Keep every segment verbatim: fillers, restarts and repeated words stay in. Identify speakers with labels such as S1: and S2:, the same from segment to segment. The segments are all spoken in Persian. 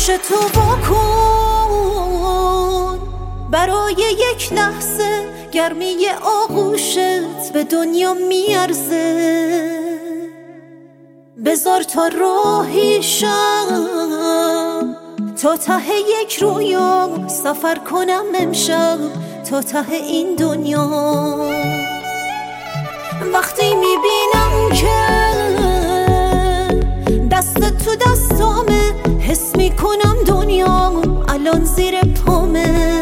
S1: آغوش تو واکن، برای یک لحظه گرمی آغوشت به دنیا میارزه. بذار تا راهی شم تا ته یک رویا، سفر کنم امشب تا ته این دنیا. وقتی میبینم که دست تو دستامه، حس میکنم دنیا الان زیر پامه.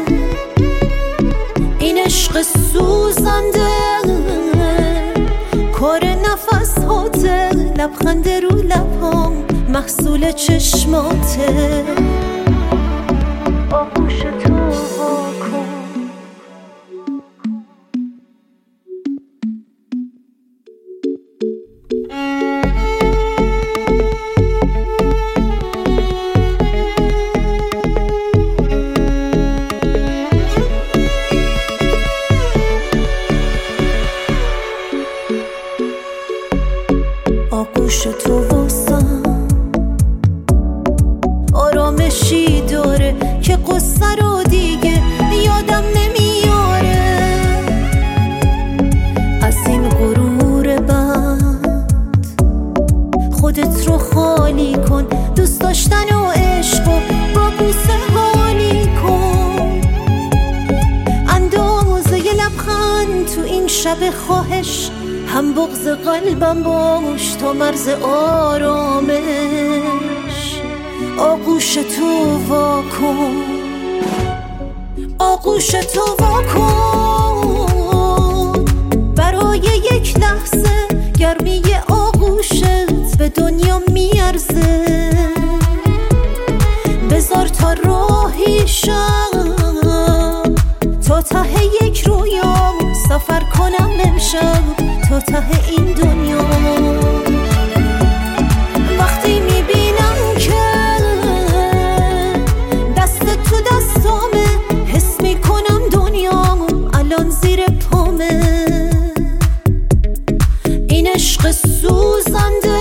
S1: این عشق سوزنده کار نفس هاته، لبخند رو لبام محصول چشماته. آغوش تو واکن. آغوش تو واسم آرامشی داره که قصه رو دیگه یادم نمیاره. از این غرور بد خودت رو خالی کن، دوست داشتن و عشق و با بوسه حالی کن. اندازه ی لبخند تو این شب خواهش، هم بغض قلبم باش تا مرز آرامش. آغوش تو واکن، آغوش تو واکن، برای یک لحظه گرمی آغوشت به دنیا میارزه. بذار تا راهی شم تا ته یک رویا، سفر کنم امشب تا ته این دنیا. وقتی میبینم که دست تو دستامه، حس میکنم دنیا الان زیر پامه. این عشق سوزنده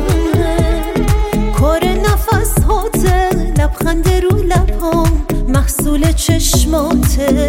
S1: کار نفس هاته، لبخند رو لبام محصول چشماته.